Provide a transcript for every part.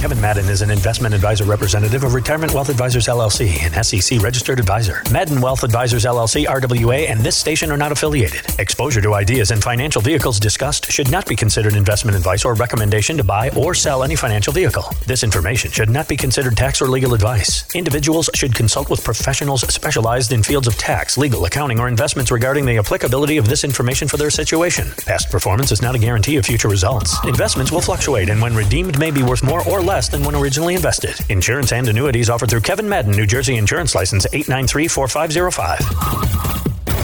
Kevin Madden is an investment advisor representative of Retirement Wealth Advisors LLC, an SEC registered advisor. Madden Wealth Advisors LLC, RWA, and this station are not affiliated. Exposure to ideas and financial vehicles discussed should not be considered investment advice or recommendation to buy or sell any financial vehicle. This information should not be considered tax or legal advice. Individuals should consult with professionals specialized in fields of tax, legal, accounting, or investments regarding the applicability of this information for their situation. Past performance is not a guarantee of future results. Investments will fluctuate, and when redeemed may be worth more or less than when originally invested. Insurance and annuities offered through Kevin Madden, New Jersey Insurance License 8934505.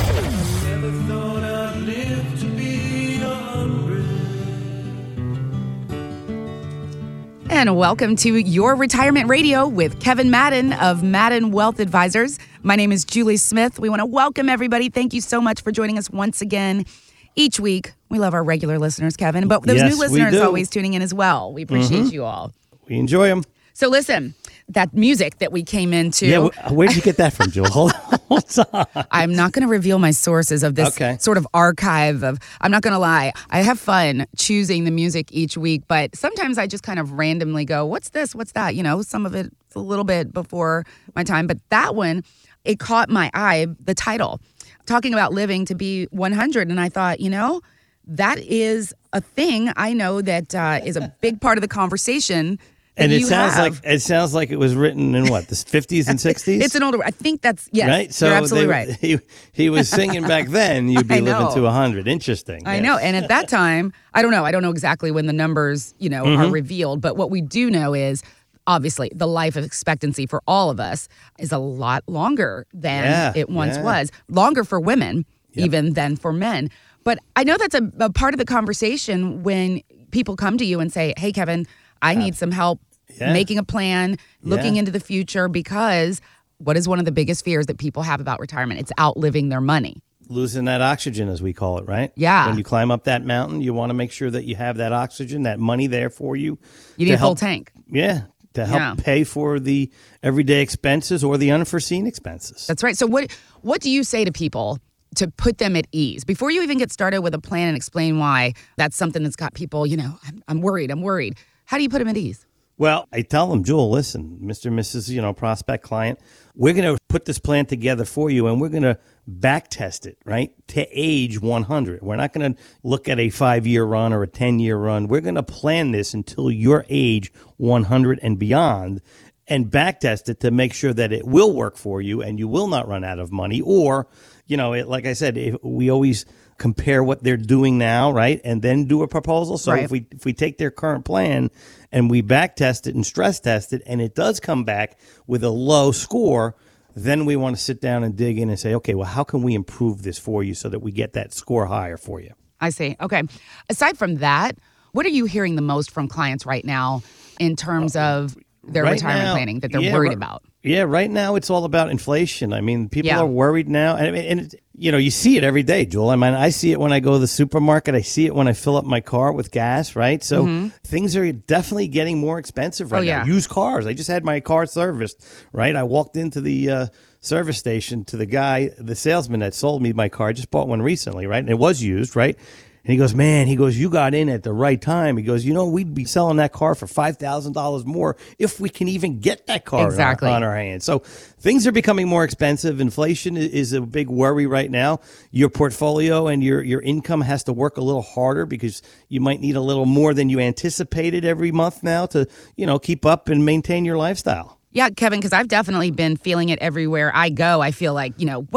And welcome to Your Retirement Radio with Kevin Madden of Madden Wealth Advisors. My name is Julie Smith. We want to welcome everybody. Thank you so much for joining us once again each week. We love our regular listeners, Kevin, but those new listeners always tuning in as well. We appreciate you all. We enjoy them. So listen, that music that we came into. Yeah, where did you get that from, Joel? Hold on. I'm not going to reveal my sources of this sort of archive of, I'm not going to lie, I have fun choosing the music each week, but sometimes I just kind of randomly go, what's this, what's that? You know, some of it's a little bit before my time, but that one, it caught my eye, the title, talking about living to be 100, and I thought, you know, that is a thing I know that is a big part of the conversation. And it sounds like it was written in what, the 50s and 60s? It's an older, I think that's, yes, right? So you're absolutely right. He was singing back then, you'd be living to 100. Interesting. I know. And at that time, I don't know exactly when the numbers, are revealed, but what we do know is, obviously, the life expectancy for all of us is a lot longer than it once was. Longer for women, even than for men. But I know that's a part of the conversation when people come to you and say, hey, Kevin, I need some help making a plan, looking into the future, because what is one of the biggest fears that people have about retirement? It's outliving their money. Losing that oxygen, as we call it, right? Yeah. When you climb up that mountain, you want to make sure that you have that oxygen, that money there for you. You need a full tank. Yeah. To help pay for the everyday expenses or the unforeseen expenses. That's right. So what do you say to people to put them at ease before you even get started with a plan and explain why that's something that's got people, I'm worried. How do you put them at ease? Well, I tell them, Jewel, listen, Mr. and Mrs., prospect client, we're going to put this plan together for you, and we're going to back test it, right, to age 100. We're not going to look at a 5-year run or a 10-year run. We're going to plan this until your age 100 and beyond, and back test it to make sure that it will work for you and you will not run out of money. Or, like I said, we always compare what they're doing now, right, and then do a proposal. So if we take their current plan and we back test it and stress test it, and it does come back with a low score, then we want to sit down and dig in and say, okay, well, how can we improve this for you so that we get that score higher for you? I see. Okay. Aside from that, what are you hearing the most from clients right now in terms of their retirement planning that they're worried about? Yeah, right now it's all about inflation. I mean, people are worried now. And you see it every day, Joel. I mean, I see it when I go to the supermarket. I see it when I fill up my car with gas, right? So things are definitely getting more expensive right now. Used cars. I just had my car serviced, right? I walked into the service station to the guy, the salesman that sold me my car. I just bought one recently, right? And it was used, right? And he goes, man, you got in at the right time. He goes, we'd be selling that car for $5,000 more if we can even get that car on our hands. So things are becoming more expensive. Inflation is a big worry right now. Your portfolio and your income has to work a little harder because you might need a little more than you anticipated every month now to, keep up and maintain your lifestyle. Yeah, Kevin, because I've definitely been feeling it everywhere I go. I feel like,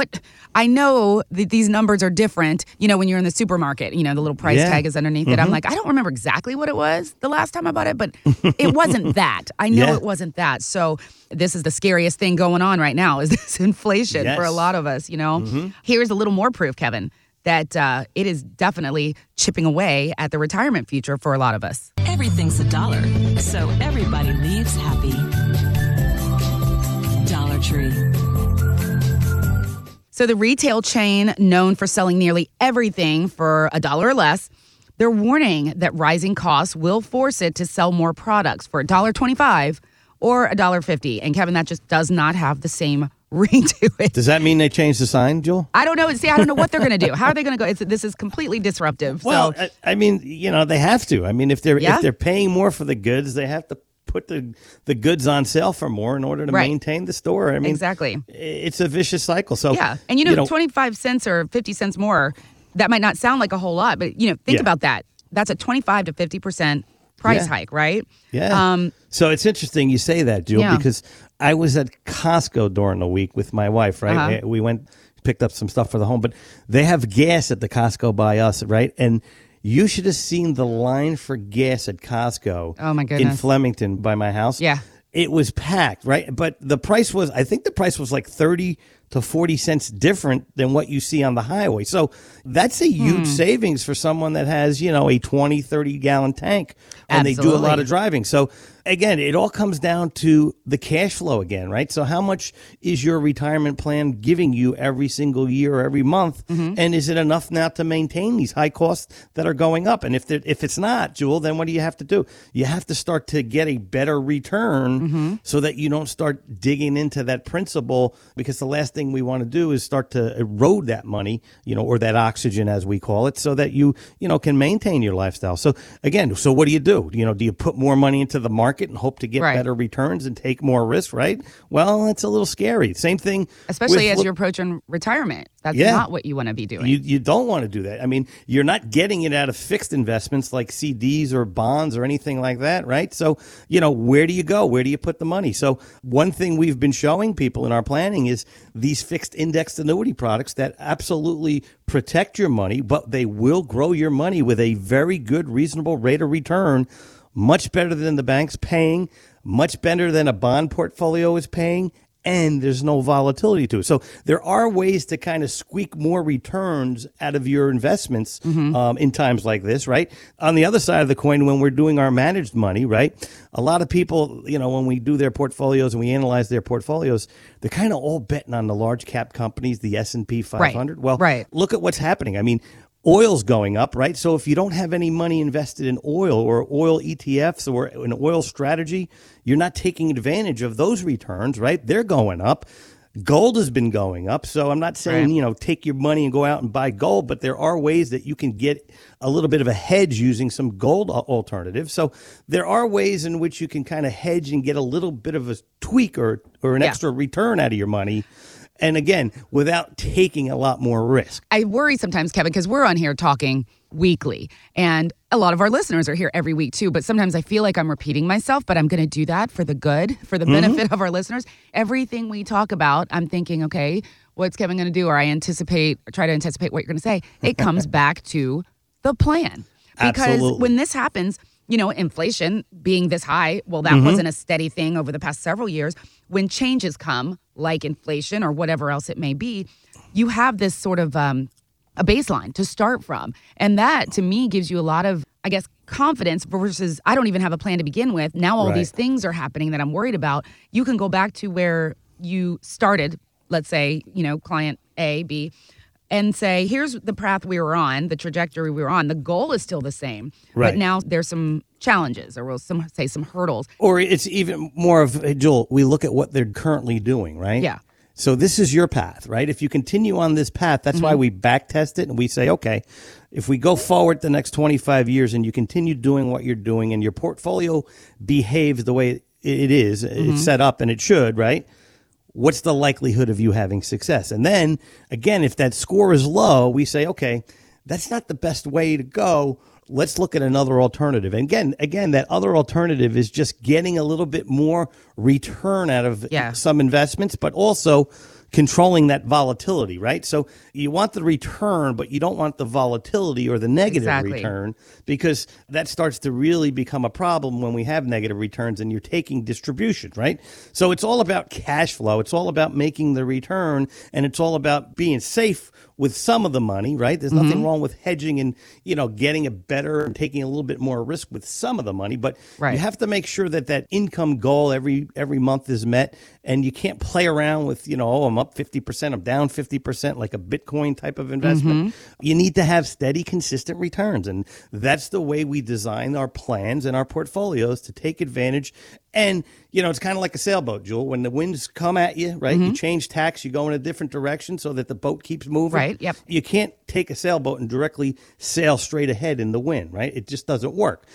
I know that these numbers are different, when you're in the supermarket, the little price tag is underneath it. I'm like, I don't remember exactly what it was the last time I bought it, but it wasn't that. I know it wasn't that. So this is the scariest thing going on right now is this inflation for a lot of us, Here's a little more proof, Kevin, that it is definitely chipping away at the retirement future for a lot of us. Everything's $1, so everybody leaves happy. Dollar Tree. So the retail chain, known for selling nearly everything for $1 or less, they're warning that rising costs will force it to sell more products for $1.25 or $1.50. And Kevin, that just does not have the same ring to it. Does that mean they changed the sign, Joel? I don't know. See, I don't know what they're going to do. How are they going to go? This is completely disruptive. Well, I mean, they have to. I mean, if they're paying more for the goods, they have to put the goods on sale for more in order to maintain the store. I mean, exactly. It's a vicious cycle. So yeah, and 25 cents or 50 cents more, that might not sound like a whole lot, but think about that. That's a 25 to 50% price hike, right? Yeah. So it's interesting you say that, Jewel, because I was at Costco during the week with my wife, right? Uh-huh. We went, picked up some stuff for the home, but they have gas at the Costco by us, right? And you should have seen the line for gas at Costco. Oh, my goodness. In Flemington by my house. Yeah. It was packed, right? But I think the price was like 30 to 40 cents different than what you see on the highway. So that's a huge savings for someone that has, a 20, 30 gallon tank and they do a lot of driving. So again, it all comes down to the cash flow again, right? So how much is your retirement plan giving you every single year or every month? Mm-hmm. And is it enough now to maintain these high costs that are going up? And if it's not, Jewel, then what do you have to do? You have to start to get a better return so that you don't start digging into that principal, because the last thing we want to do is start to erode that money, or that oxygen as we call it, so that you can maintain your lifestyle. So again, what do you do? Do you put more money into the market and hope to get better returns and take more risk, right? Well, it's a little scary. Same thing. Especially as you're approaching retirement. That's not what you want to be doing. You don't want to do that. I mean, you're not getting it out of fixed investments like CDs or bonds or anything like that, right? So, where do you go? Where do you put the money? So one thing we've been showing people in our planning is these fixed indexed annuity products that absolutely protect your money, but they will grow your money with a very good, reasonable rate of return, much better than the bank's paying, much better than a bond portfolio is paying, and there's no volatility to it. So there are ways to kind of squeak more returns out of your investments in times like this, right? On the other side of the coin, when we're doing our managed money, right, a lot of people, when we do their portfolios and we analyze their portfolios, they're kind of all betting on the large cap companies, the S&P 500. Well, look at what's happening. I mean, oil's going up, right? So if you don't have any money invested in oil or oil ETFs or an oil strategy, you're not taking advantage of those returns, right? They're going up. Gold has been going up. So I'm not saying, take your money and go out and buy gold, but there are ways that you can get a little bit of a hedge using some gold alternatives. So there are ways in which you can kind of hedge and get a little bit of a tweak or an extra return out of your money. And again, without taking a lot more risk. I worry sometimes, Kevin, because we're on here talking weekly. And a lot of our listeners are here every week too. But sometimes I feel like I'm repeating myself, but I'm going to do that for the good, for the benefit of our listeners. Everything we talk about, I'm thinking, okay, what's Kevin going to do? Or I try to anticipate what you're going to say. It comes back to the plan. Because when this happens, inflation being this high, well, that wasn't a steady thing over the past several years. When changes come, like inflation or whatever else it may be, you have this sort of a baseline to start from. And that, to me, gives you a lot of, confidence versus I don't even have a plan to begin with. Now all these things are happening that I'm worried about. You can go back to where you started, let's say, client A, B, and say, here's the path we were on, the trajectory we were on. The goal is still the same, but now there's some challenges, or we'll some hurdles. Or it's even more of, hey, Joel, we look at what they're currently doing, right? Yeah. So this is your path, right? If you continue on this path, that's why we back test it and we say, okay, if we go forward the next 25 years and you continue doing what you're doing and your portfolio behaves the way it is, it's set up and it should, right? What's the likelihood of you having success? And then, again, if that score is low, we say, okay, that's not the best way to go. Let's look at another alternative. And again, that other alternative is just getting a little bit more return out of some investments, but also controlling that volatility, right? So you want the return, but you don't want the volatility or the negative return, because that starts to really become a problem when we have negative returns and you're taking distribution, right? So it's all about cash flow. It's all about making the return, and it's all about being safe with some of the money, right? There's nothing wrong with hedging and, getting it better and taking a little bit more risk with some of the money, but you have to make sure that that income goal every month is met, and you can't play around with, I'm up 50%, I'm down 50%, like a Bitcoin type of investment. You need to have steady, consistent returns, and that's the way we design our plans and our portfolios to take advantage. And, it's kind of like a sailboat, Jewel. When the winds come at you, right, you change tacks, you go in a different direction so that the boat keeps moving. Right, yep. You can't take a sailboat and directly sail straight ahead in the wind, right? It just doesn't work.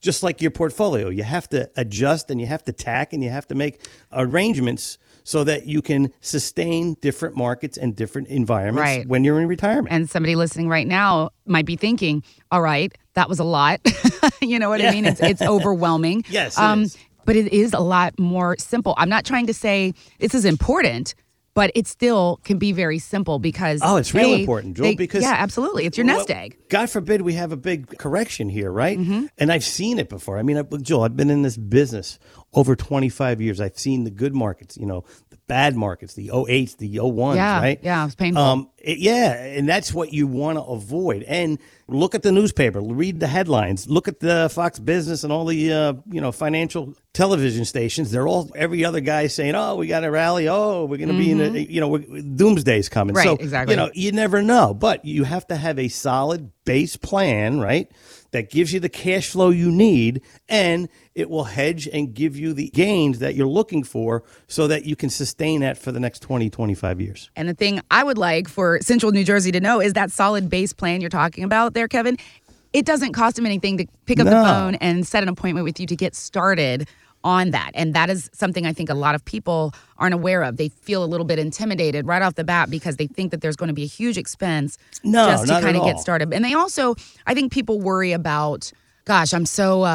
just like your portfolio. You have to adjust and you have to tack and you have to make arrangements so that you can sustain different markets and different environments when you're in retirement. And somebody listening right now might be thinking, all right, that was a lot. You know what I mean? It's overwhelming. Yes, it is. But it is a lot more simple. I'm not trying to say this is important, but it still can be very simple because... Oh, it's real important, Joel, because... Yeah, absolutely. It's your nest egg. God forbid we have a big correction here, right? Mm-hmm. And I've seen it before. I mean, Joel, I've been in this business over 25 years. I've seen the good markets, the bad markets, the 08s, the 01s, right? Yeah, it's painful. And that's what you want to avoid. And look at the newspaper, read the headlines, look at the Fox Business and all the, financial television stations. They're all, every other guy saying, oh, we got to rally. Oh, we're going to be in a, doomsday's coming. Right, so, exactly. You never know. But you have to have a solid base plan, right, that gives you the cash flow you need, and it will hedge and give you the gains that you're looking for so that you can sustain that for the next 20, 25 years. And the thing I would like for Central New Jersey to know is that solid base plan you're talking about there, Kevin, it doesn't cost them anything to pick up the phone and set an appointment with you to get started on that. And that is something I think a lot of people aren't aware of. They feel a little bit intimidated right off the bat because they think that there's going to be a huge expense just to kind of get started. And they also, I think people worry about, gosh, I'm so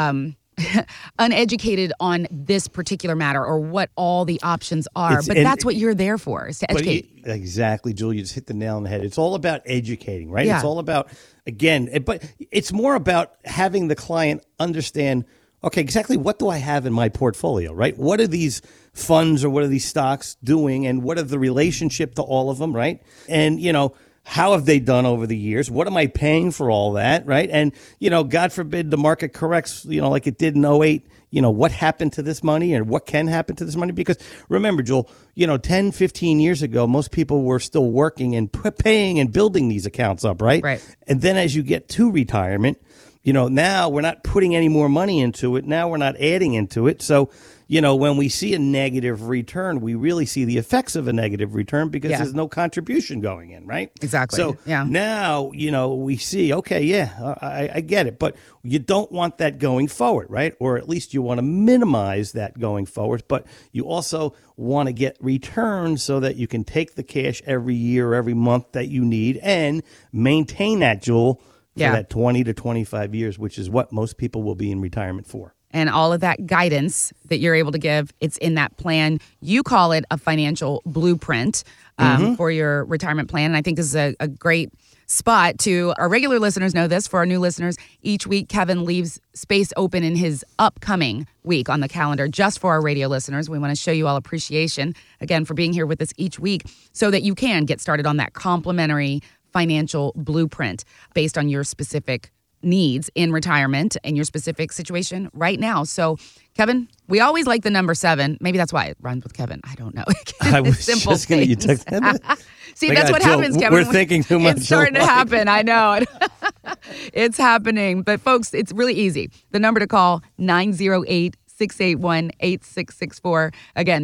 uneducated on this particular matter or what all the options are. But that's what you're there for, is to educate. Exactly, Julie. You just hit the nail on the head. It's all about educating, right? Yeah. It's all about, but it's more about having the client understand, okay, exactly what do I have in my portfolio, right? What are these funds or what are these stocks doing, and what are the relationship to all of them, right? And, how have they done over the years? What am I paying for all that, right? And, God forbid the market corrects, like it did in 08, what happened to this money and what can happen to this money? Because remember, Joel, 10, 15 years ago, most people were still working and paying and building these accounts up, right? Right. And then as you get to retirement, now we're not putting any more money into it. Now we're not adding into it. So, when we see a negative return, we really see the effects of a negative return because there's no contribution going in, right? Exactly. So now, we see, okay, I get it. But you don't want that going forward, right? Or at least you want to minimize that going forward. But you also want to get returns so that you can take the cash every year or every month that you need and maintain that, Joel, for that 20 to 25 years, which is what most people will be in retirement for. And all of that guidance that you're able to give, it's in that plan. You call it a financial blueprint for your retirement plan. And I think this is a great spot to our regular listeners know this. For our new listeners, each week Kevin leaves space open in his upcoming week on the calendar just for our radio listeners. We want to show you all appreciation, again, for being here with us each week so that you can get started on that complimentary financial blueprint based on your specific needs in retirement and your specific situation right now. So, Kevin, we always like the number 7. Maybe that's why it rhymes with Kevin. I don't know. I was simple just going to, you took that. See, that's what happens, Kevin. We're thinking too much. It's starting to happen. I know. It's happening. But folks, it's really easy. The number to call, 908-681-8664. Again,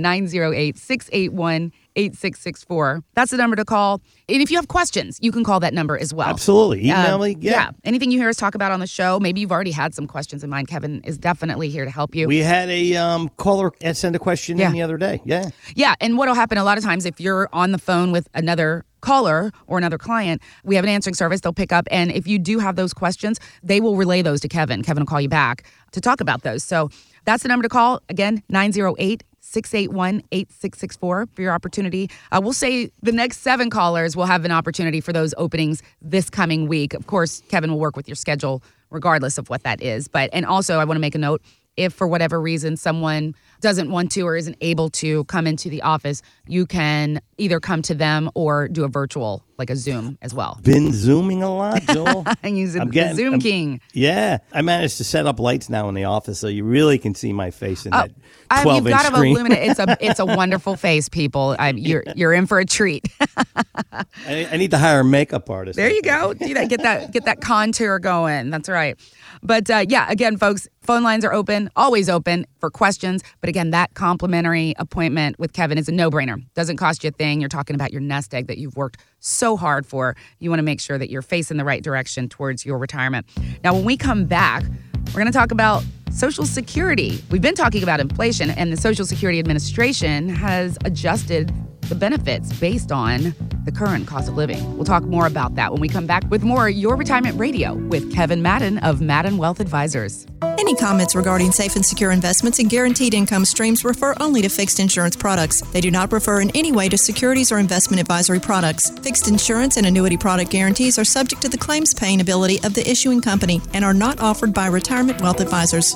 908-681-8664. That's the number to call. And if you have questions, you can call that number as well. Absolutely. Email me. Yeah. Anything you hear us talk about on the show, maybe you've already had some questions in mind. Kevin is definitely here to help you. We had a caller send a question in the other day. Yeah. Yeah. And what will happen a lot of times if you're on the phone with another caller or another client, we have an answering service they'll pick up. And if you do have those questions, they will relay those to Kevin. Kevin will call you back to talk about those. So that's the number to call. Again, 908-681-8664 for your opportunity. We'll say the next 7 callers will have an opportunity for those openings this coming week. Of course, Kevin will work with your schedule regardless of what that is. And also, I want to make a note, if for whatever reason someone doesn't want to or isn't able to come into the office, you can either come to them or do a virtual, like a Zoom as well. Been Zooming a lot, Joel. I'm using the Zoom King. Yeah. I managed to set up lights now in the office so you really can see my face in that 12-inch you've got to screen. illuminate. It's a wonderful face, people. You're in for a treat. I need to hire a makeup artist. There you go. Do that. Get that contour going. That's right. But again, folks, phone lines are open, always open for questions. But again, that complimentary appointment with Kevin is a no-brainer. Doesn't cost you a thing. You're talking about your nest egg that you've worked so hard for. You want to make sure that you're facing the right direction towards your retirement. Now, when we come back, We're going to talk about Social Security. We've been talking about inflation, and the Social Security Administration has adjusted the benefits based on the current cost of living. We'll talk more about that when we come back with more Your Retirement Radio with Kevin Madden of Madden Wealth Advisors. Any comments regarding safe and secure investments and guaranteed income streams refer only to fixed insurance products. They do not refer in any way to securities or investment advisory products. Fixed insurance and annuity product guarantees are subject to the claims paying ability of the issuing company and are not offered by Retirement Wealth Advisors.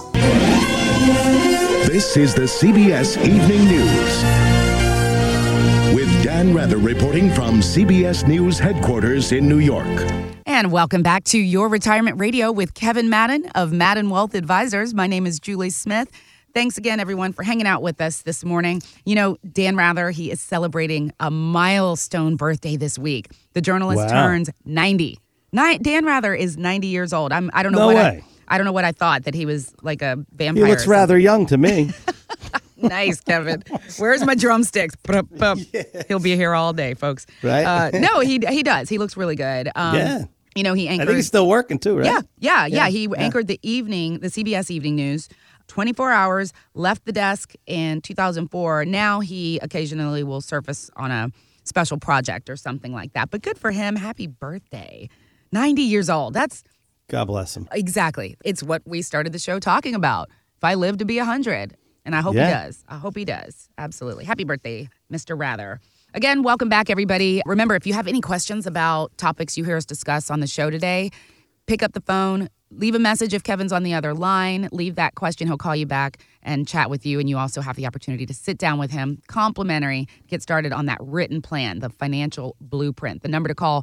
This is the CBS Evening News. With Dan Rather reporting from CBS News headquarters in New York. And welcome back to Your Retirement Radio with Kevin Madden of Madden Wealth Advisors. My name is Julie Smith. Thanks again, everyone, for hanging out with us this morning. You know, Dan Rather, he is celebrating a milestone birthday this week. The journalist turns 90. Dan Rather is 90 years old. I don't know I don't know what I thought, that he was like a vampire. He looks rather young to me. Nice, Kevin. Where's my drumsticks? He'll be here all day, folks. Right? No, he does. He looks really good. Yeah. You know, he anchored. I think he's still working too, right? Yeah. He anchored the CBS Evening News, 24 hours, left the desk in 2004. Now he occasionally will surface on a special project or something like that. But good for him. Happy birthday. 90 years old. God bless him. Exactly. It's what we started the show talking about. If I live to be 100, and I hope he does. I hope he does. Absolutely. Happy birthday, Mr. Rather. Again, welcome back, everybody. Remember, if you have any questions about topics you hear us discuss on the show today, pick up the phone, leave a message if Kevin's on the other line. Leave that question. He'll call you back and chat with you, and you also have the opportunity to sit down with him, complimentary, get started on that written plan, the financial blueprint. The number to call,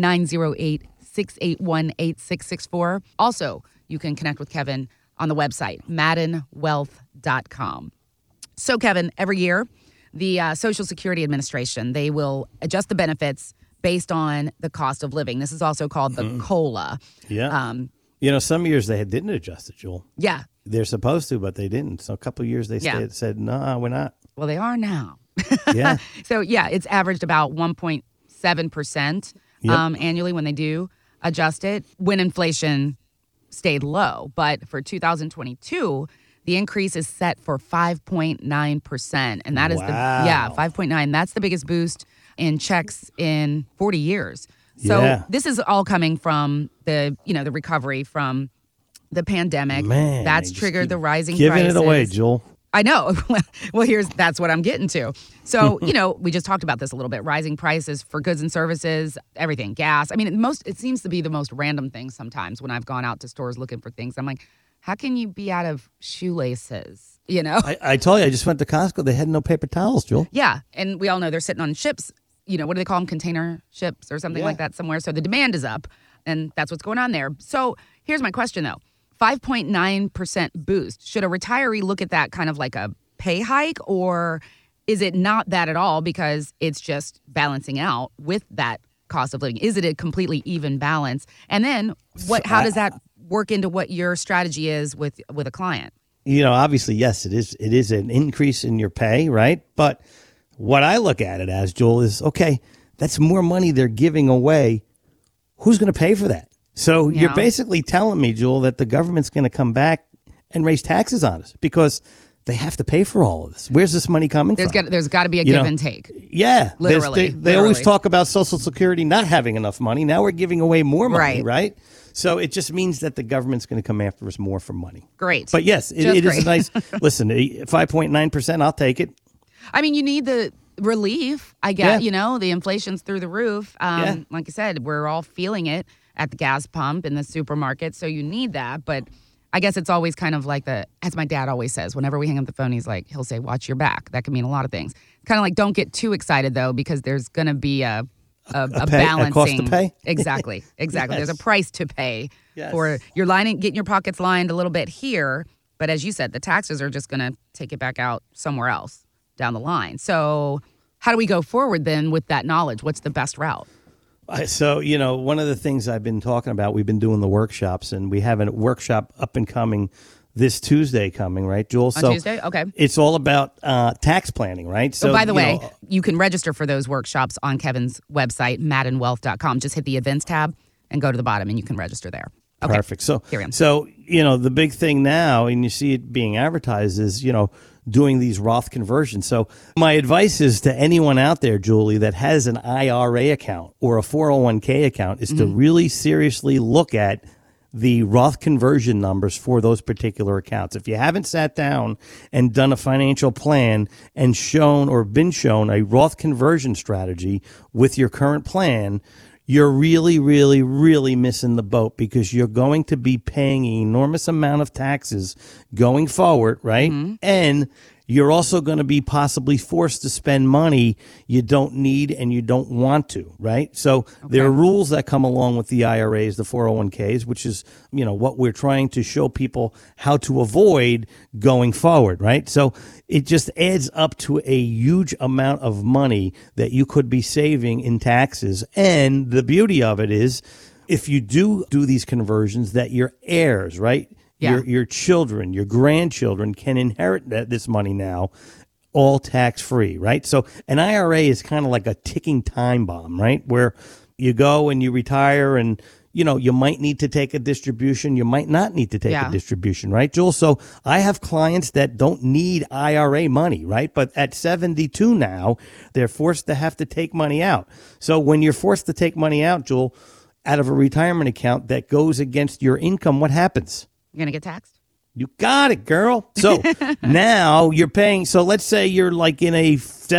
908-681-8664. Also, you can connect with Kevin on the website, maddenwealth.com. So, Kevin, every year, the Social Security Administration, they will adjust the benefits based on the cost of living. This is also called the COLA. Yeah. You know, some years they didn't adjust it, Joel. Yeah. They're supposed to, but they didn't. So a couple of years they said, no, we're not. Well, they are now. Yeah. So, it's averaged about 1.7% annually when they do adjust it, when inflation stayed low. But for 2022, the increase is set for 5.9%. And that is 5.9. That's the biggest boost in checks in 40 years. So this is all coming from the recovery from the pandemic. Man, that's triggered the rising giving prices. It away, Joel. I know. Well, that's what I'm getting to. So, we just talked about this a little bit. Rising prices for goods and services, everything, gas. I mean, it seems to be the most random thing sometimes when I've gone out to stores looking for things. I'm like, how can you be out of shoelaces? I told you, I just went to Costco. They had no paper towels, Joel. Yeah. And we all know they're sitting on ships. What do they call them? Container ships or something like that somewhere. So the demand is up, and that's what's going on there. So here's my question, though. 5.9% boost. Should a retiree look at that kind of like a pay hike, or is it not that at all because it's just balancing out with that cost of living? Is it a completely even balance? And then how does that work into what your strategy is with a client? Obviously, yes, it is. It is an increase in your pay, right? But what I look at it as, Joel, is, okay, that's more money they're giving away. Who's going to pay for that? So you're basically telling me, Joel, that the government's going to come back and raise taxes on us because they have to pay for all of this. Where's this money coming from? There's got to be a give and take. Yeah. Literally. They always talk about Social Security not having enough money. Now we're giving away more money, right? So it just means that the government's going to come after us more for money. Great. But yes, it is a nice, listen, 5.9%, I'll take it. I mean, you need the relief, I guess. The inflation's through the roof. Like I said, we're all feeling it at the gas pump in the supermarket, so you need that. But I guess it's always kind of like as my dad always says, whenever we hang up the phone, he'll say, watch your back. That can mean a lot of things. It's kind of like, don't get too excited, though, because there's going to be a balancing. A cost to pay? Exactly. Yes. There's a price to pay for your getting your pockets lined a little bit here. But as you said, the taxes are just going to take it back out somewhere else down the line. So how do we go forward then with that knowledge? What's the best route? So, one of the things I've been talking about, we've been doing the workshops, and we have a workshop up and coming this Tuesday coming, right, Joel? On Tuesday? Okay. It's all about tax planning, right? So, by the way, you can register for those workshops on Kevin's website, maddenwealth.com. Just hit the events tab and go to the bottom, and you can register there. Okay. Perfect. So, the big thing now, and you see it being advertised, is, doing these Roth conversions. So my advice is to anyone out there, Julie, that has an IRA account or a 401k account is to really seriously look at the Roth conversion numbers for those particular accounts. If you haven't sat down and done a financial plan and been shown a Roth conversion strategy with your current plan, you're really, really, really missing the boat, because you're going to be paying an enormous amount of taxes going forward, right? And you're also going to be possibly forced to spend money you don't need and you don't want to, right? So there are rules that come along with the IRAs, the 401ks, which is, what we're trying to show people how to avoid going forward, right? So it just adds up to a huge amount of money that you could be saving in taxes. And the beauty of it is, if you do these conversions, that your heirs, right? Yeah. Your children, your grandchildren can inherit this money now, all tax-free, right? So an IRA is kind of like a ticking time bomb, right? Where you go and you retire and, you might need to take a distribution. You might not need to take a distribution, right, Jules? So I have clients that don't need IRA money, right? But at 72 now, they're forced to have to take money out. So when you're forced to take money out, Jules, out of a retirement account that goes against your income, what happens? You're going to get taxed? You got it, girl. So now you're paying. So let's say you're like in a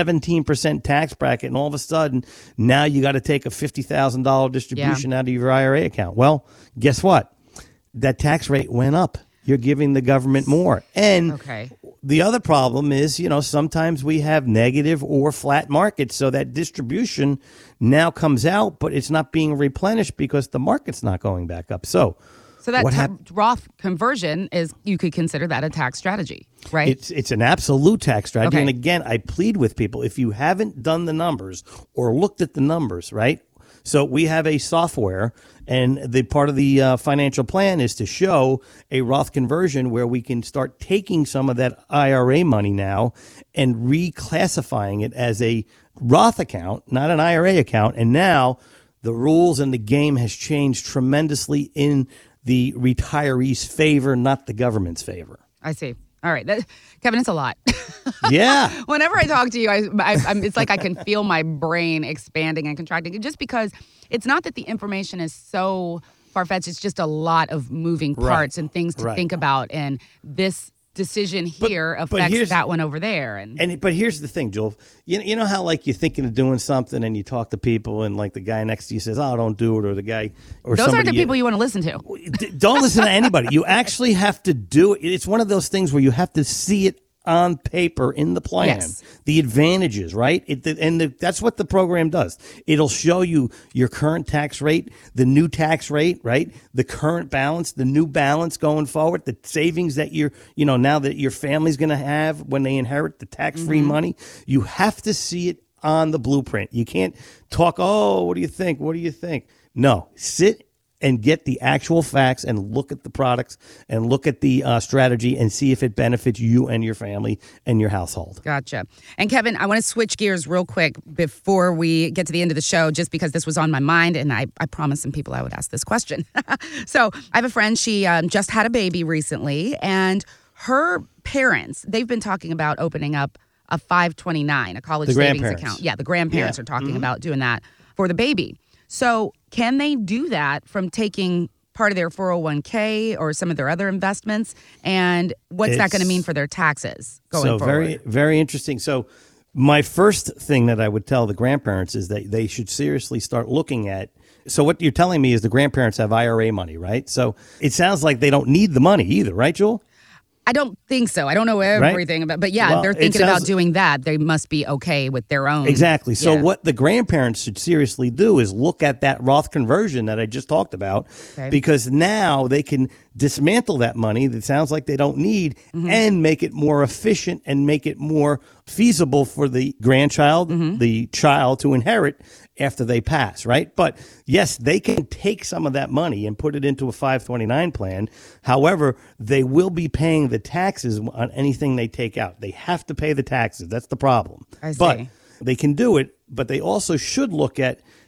17% tax bracket, and all of a sudden now you got to take a $50,000 distribution out of your IRA account. Well, guess what? That tax rate went up. You're giving the government more. And the other problem is, sometimes we have negative or flat markets. So that distribution now comes out, but it's not being replenished because the market's not going back up. So that Roth conversion you could consider that a tax strategy, right? It's an absolute tax strategy. And again, I plead with people, if you haven't done the numbers or looked at the numbers, right? So we have a software, and the part of the financial plan is to show a Roth conversion where we can start taking some of that IRA money now and reclassifying it as a Roth account, not an IRA account. And now the rules and the game has changed tremendously in the retiree's favor, not the government's favor. I see. All right. Kevin, it's a lot. Yeah. Whenever I talk to you, it's like I can feel my brain expanding and contracting, just because it's not that the information is so far-fetched. It's just a lot of moving parts and things to think about. And this decision here affects that one over there. But here's the thing, Joel. You know how like you're thinking of doing something and you talk to people and like the guy next to you says, "Oh, don't do it," or the guy or those aren't the people you want to listen to. Don't listen to anybody. You actually have to do it. It's one of those things where you have to see it on paper in the plan, the advantages, right? That's what the program does. It'll show you your current tax rate, the new tax rate, right? The current balance, the new balance going forward, the savings that now that your family's going to have when they inherit the tax-free money. You have to see it on the blueprint. You can't talk, "Oh, what do you think? What do you think?" No, sit and get the actual facts and look at the products and look at the strategy and see if it benefits you and your family and your household. Gotcha. And Kevin, I want to switch gears real quick before we get to the end of the show, just because this was on my mind and I promised some people I would ask this question. So I have a friend, she just had a baby recently, and her parents, they've been talking about opening up a 529, a college savings account. Yeah, the grandparents are talking about doing that for the baby. So can they do that from taking part of their 401k or some of their other investments? And what's that going to mean for their taxes going forward? So very, very interesting. So my first thing that I would tell the grandparents is that they should seriously start looking at. So what you're telling me is the grandparents have IRA money, right? So it sounds like they don't need the money either, right, Joel? I don't think so. I don't know everything about, but if they're thinking about doing that, they must be okay with their own. Exactly. So what the grandparents should seriously do is look at that Roth conversion that I just talked about, because now they can dismantle that money that sounds like they don't need and make it more efficient and make it more feasible for the grandchild, the child to inherit after they pass, right? But yes, they can take some of that money and put it into a 529 plan. However, they will be paying the taxes on anything they take out. They have to pay the taxes. That's the problem. I see. But they can do it, but they also should look at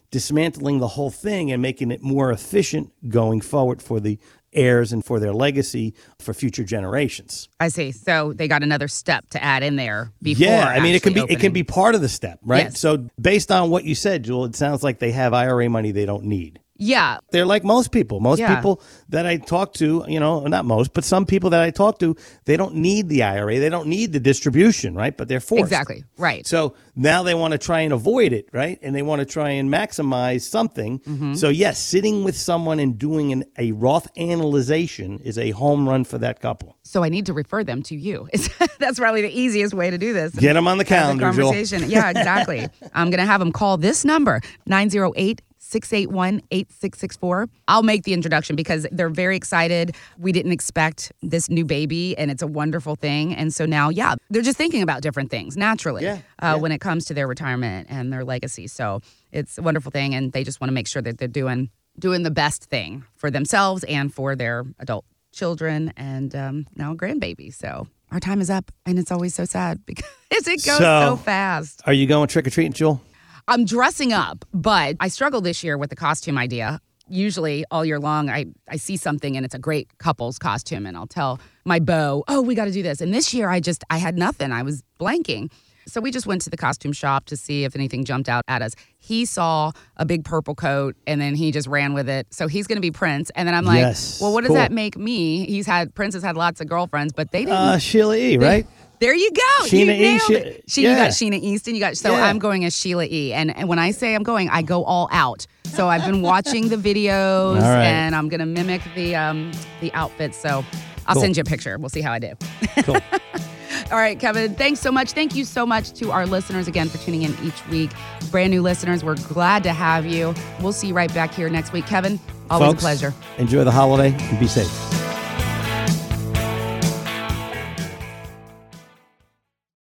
dismantling the whole thing and making it more efficient going forward for the heirs and for their legacy for future generations. I see. So they got another step to add in there before. Yeah, I mean it can be part of the step, right? Yes. So based on what you said, Jewel, it sounds like they have IRA money they don't need. Yeah. They're like most people. Most people that I talk to, not most, but some people that I talk to, they don't need the IRA. They don't need the distribution, right? But they're forced. Exactly. Right. So now they want to try and avoid it, right? And they want to try and maximize something. Mm-hmm. So yes, sitting with someone and doing a Roth analyzation is a home run for that couple. So I need to refer them to you. That's probably the easiest way to do this. Get them on the calendar, conversation. Yeah, exactly. I'm going to have them call this number, 908-681-8664. I'll make the introduction because they're very excited. We didn't expect this new baby, and it's a wonderful thing. And so now, they're just thinking about different things naturally when it comes to their retirement and their legacy. So it's a wonderful thing, and they just want to make sure that they're doing the best thing for themselves and for their adult children and now a grandbaby. So our time is up, and it's always so sad because it goes so fast. Are you going trick-or-treating, Jewel? I'm dressing up, but I struggle this year with the costume idea. Usually all year long, I see something and it's a great couple's costume, and I'll tell my beau, oh, we got to do this. And this year I had nothing. I was blanking. So we just went to the costume shop to see if anything jumped out at us. He saw a big purple coat, and then he just ran with it. So he's going to be Prince. And then I'm like, well, what does that make me? Prince has had lots of girlfriends, but they didn't. Sheila E., right? There you go. Sheena you nailed E. it. You got Sheena Easton. I'm going as Sheila E. And when I say I'm going, I go all out. So I've been watching the videos, and I'm going to mimic the outfits. So I'll send you a picture. We'll see how I do. Cool. All right, Kevin, thanks so much. Thank you so much to our listeners again for tuning in each week. Brand new listeners, we're glad to have you. We'll see you right back here next week. Kevin, always a pleasure. Enjoy the holiday and be safe.